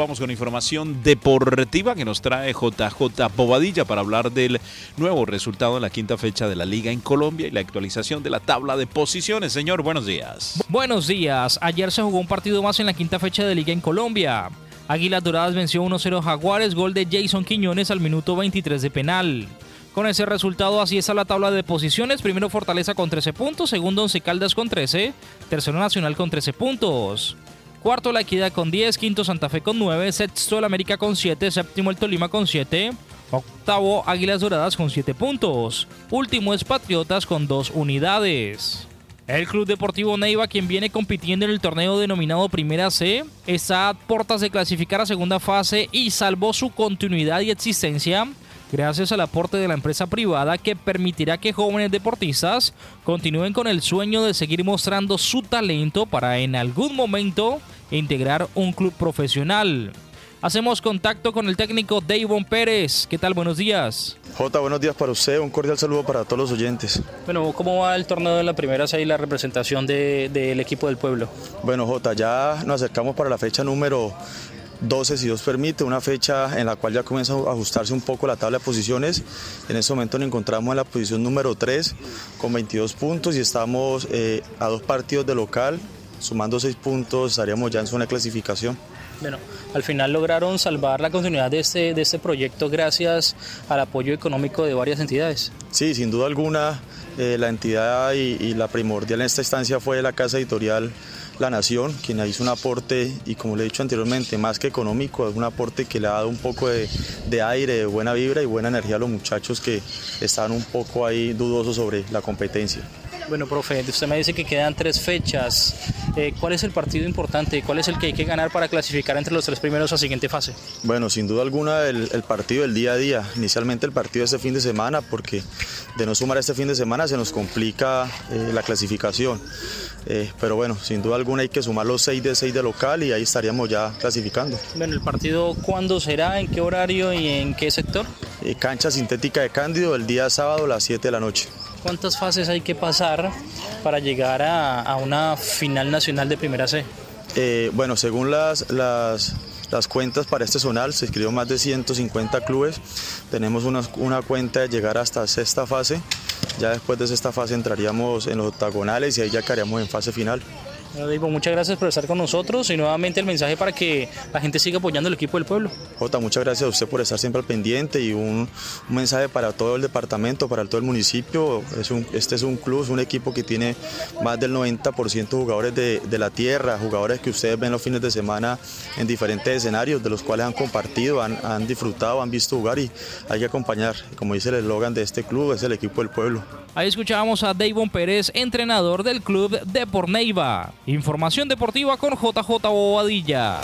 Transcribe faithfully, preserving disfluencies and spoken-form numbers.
vamos con información deportiva que nos trae J J Bobadilla para hablar del nuevo resultado en la quinta fecha de la Liga en Colombia y la actualización de la tabla de posiciones. Señor, buenos días. Buenos días. Ayer se jugó un partido más en la quinta fecha de Liga en Colombia. Águilas Doradas venció uno cero a Jaguares, gol de Jason Quiñones al minuto veintitrés de penal. Con ese resultado así está la tabla de posiciones. Primero Fortaleza con trece puntos, segundo Once Caldas con trece, tercero Nacional con trece puntos. Cuarto La Equidad con diez, quinto Santa Fe con nueve, sexto el América con siete, séptimo el Tolima con siete, octavo Águilas Doradas con siete puntos. Último es Patriotas con dos unidades. El Club Deportivo Neiva, quien viene compitiendo en el torneo denominado Primera C, está a puertas de clasificar a segunda fase y salvó su continuidad y existencia gracias al aporte de la empresa privada que permitirá que jóvenes deportistas continúen con el sueño de seguir mostrando su talento para en algún momento integrar un club profesional. Hacemos contacto con el técnico Davon Pérez. ¿Qué tal? Buenos días. Jota, buenos días para usted, un cordial saludo para todos los oyentes. Bueno, ¿cómo va el torneo de la Primera C y la representación de, del equipo del pueblo? Bueno, Jota, ya nos acercamos para la fecha número doce, si Dios permite, una fecha en la cual ya comienza a ajustarse un poco la tabla de posiciones. En este momento nos encontramos en la posición número tres con veintidós puntos y estamos eh, a dos partidos de local, sumando seis puntos estaríamos ya en zona de clasificación. Bueno, al final lograron salvar la continuidad de este, de este proyecto gracias al apoyo económico de varias entidades. Sí, sin duda alguna, eh, la entidad y, y la primordial en esta instancia fue la Casa Editorial La Nación, quien hizo un aporte, y como le he dicho anteriormente, más que económico, es un aporte que le ha dado un poco de, de aire, de buena vibra y buena energía a los muchachos que están un poco ahí dudosos sobre la competencia. Bueno, profe, usted me dice que quedan tres fechas. Eh, ¿Cuál es el partido importante? ¿Cuál es el que hay que ganar para clasificar entre los tres primeros a siguiente fase? Bueno, sin duda alguna el, el partido del día a día. Inicialmente el partido de este fin de semana, porque de no sumar este fin de semana se nos complica eh, la clasificación. Eh, pero bueno, sin duda alguna hay que sumar los seis de seis de local y ahí estaríamos ya clasificando. Bueno, ¿el partido cuándo será? ¿En qué horario y en qué sector? Eh, cancha sintética de Cándido el día sábado a las siete de la noche. ¿Cuántas fases hay que pasar para llegar a, a una final nacional de Primera C? Eh, bueno, según las, las, las cuentas para este zonal, se inscribió más de ciento cincuenta clubes. Tenemos una, una cuenta de llegar hasta sexta fase. Ya después de sexta fase entraríamos en los octagonales y ahí ya quedaríamos en fase final. Bueno, Divo, muchas gracias por estar con nosotros y nuevamente el mensaje para que la gente siga apoyando al equipo del pueblo. Jota, muchas gracias a usted por estar siempre al pendiente y un, un mensaje para todo el departamento, para todo el municipio. Es un, este es un club, es un equipo que tiene más del noventa por ciento de jugadores de, de la tierra, jugadores que ustedes ven los fines de semana en diferentes escenarios, de los cuales han compartido, han, han disfrutado, han visto jugar y hay que acompañar. Como dice el eslogan de este club, es el equipo del pueblo. Ahí escuchábamos a Davon Pérez, entrenador del Club Depor Neiva. Información deportiva con J J Bobadilla.